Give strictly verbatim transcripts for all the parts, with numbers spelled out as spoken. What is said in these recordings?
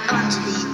on the beat.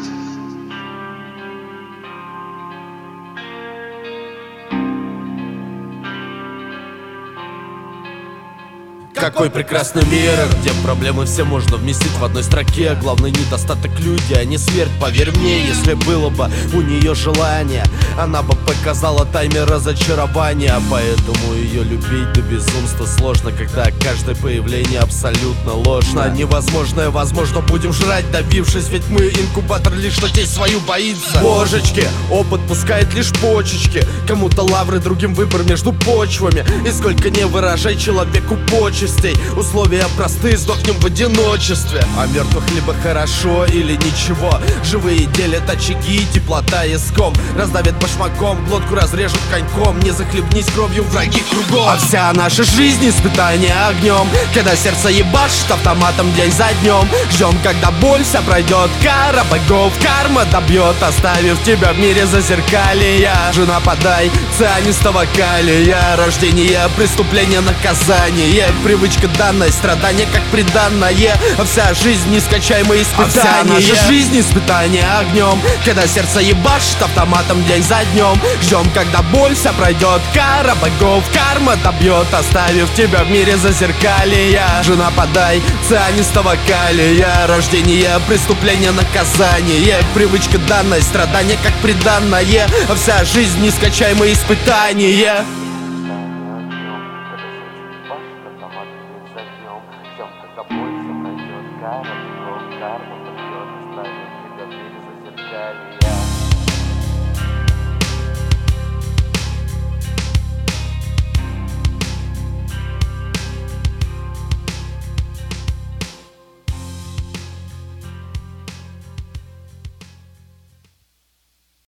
Какой прекрасный мир, где проблемы все можно вместить в одной строке. Главный недостаток — люди, а не смерть. Поверь мне, если было бы у нее желание, она бы показала таймер разочарования. Поэтому ее любить до безумства сложно, когда каждое появление абсолютно ложно. Невозможное возможно, будем жрать, добившись, ведь мы инкубатор, лишь на тесть свою боится. Божечки, опыт пускает лишь почечки, кому-то лавры, другим выбор между почвами. И сколько не выражай человеку почести, условия простые, сдохнем в одиночестве. А мертвых либо хорошо, или ничего. Живые делят очаги, теплота иском. Раздавят башмаком, глотку разрежут коньком. Не захлебнись кровью, враги кругом. А вся наша жизнь — испытание огнем, когда сердце ебашит автоматом день за днем. Ждем, когда боль вся пройдет, кара богов карма добьет, оставив тебя в мире зазеркалья. Жена, подай цианистого калия. Рождение, преступление, наказание. Привычка данная, страдания как приданное. А вся жизнь нескончаемые испытания. А вся наша жизнь — испытание огнем, когда сердце ебашит автоматом день за днем. Ждем, когда боль вся пройдет, кара богов карма добьет, оставив тебя в мире зазеркалья. Жена, подай цианистого калия. Рождение, преступление, наказание. Привычка данная, страдания как приданное. А вся жизнь нескончаемые испытания.